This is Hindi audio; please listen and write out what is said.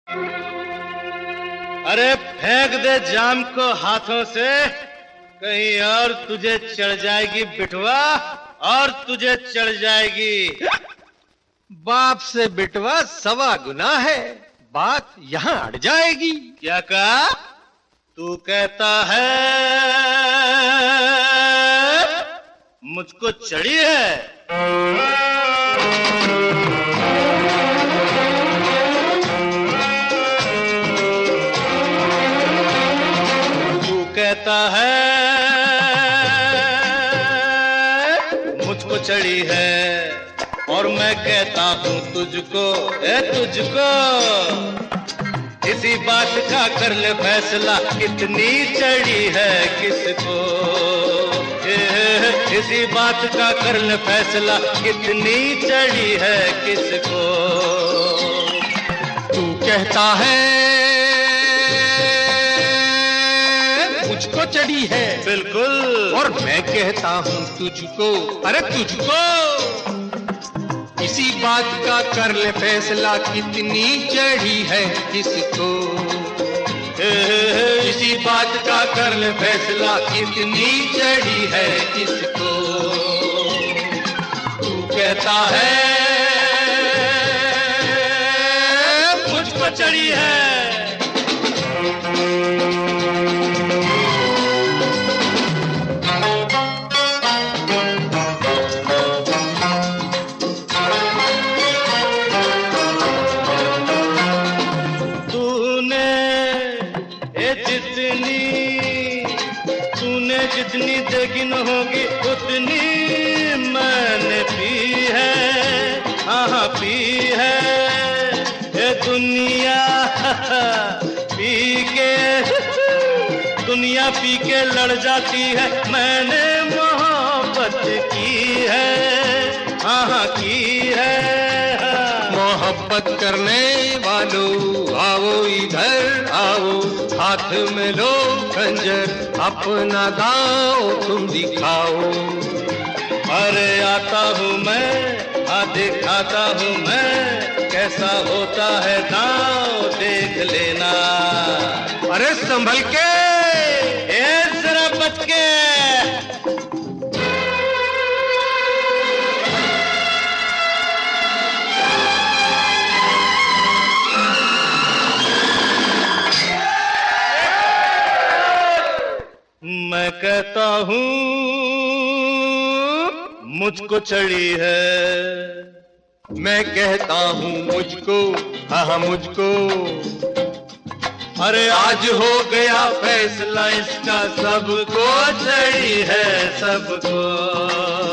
अरे फेंक दे जाम को हाथों से, कहीं और तुझे चढ़ जाएगी बिटवा, और तुझे चढ़ जाएगी। बाप से बिटवा सवा गुना है, बात यहाँ अड़ जाएगी। क्या कहा? तू कहता है मुझको चढ़ी है? तू कहता है मुझको चढ़ी है, और मैं कहता हूँ तुझको, तुझको इसी बात का कर ले फैसला, कितनी चढ़ी है किसको। इसी बात का कर ले फैसला, कितनी चढ़ी है किसको। तू कहता है मुझको चढ़ी है, बिल्कुल, और मैं कहता हूँ तुझको, अरे तुझको इसी बात का कर ले फैसला, कितनी चढ़ी है किसको। इसी बात का कर ले फैसला, कितनी चढ़ी है किसको। तू कहता है मुझको चढ़ी है। जितनी देखी न होगी उतनी मैंने पी है, हाँ पी है। ये दुनिया पी के लड़ जाती है, मैंने मोहब्बत की है, हाँ की है। मोहब्बत करने वालों आओ इधर आओ, हाथ में लो खंजर, अपना गाओ तुम दिखाओ। अरे आता हूँ मैं, दिखाता हूँ मैं, कैसा होता है दांव देख लेना। अरे संभल के, जरा बच के। मैं कहता हूँ मुझको चढ़ी है, मैं कहता हूँ मुझको, हाँ मुझको। अरे आज हो गया फैसला इसका, सबको चढ़ी है सबको।